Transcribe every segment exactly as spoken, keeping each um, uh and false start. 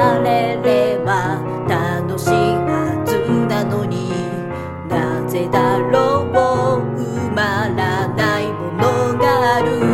晴れれば楽しいはずなのに、なぜだろう埋まらないものがある。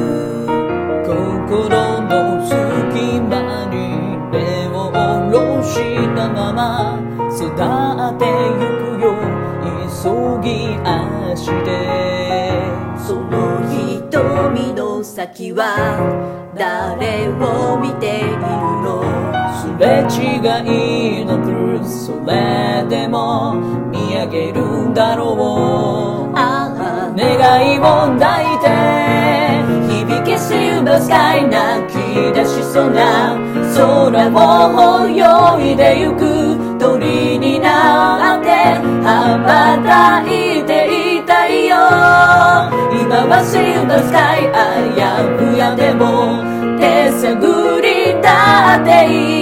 心の隙間に根を下ろしたまま育ってゆくよ急ぎ足で。 その瞳の先は誰を見ているの。 すれ違いのブルース、それでも見上げるんだろう。 ああ願いを抱いて響きシルバースカイ、泣き出しそうな空を泳いでゆく鳥になって羽ばたいていたいよ。今はシルバースカイ、あやふやでも手探りだっていい。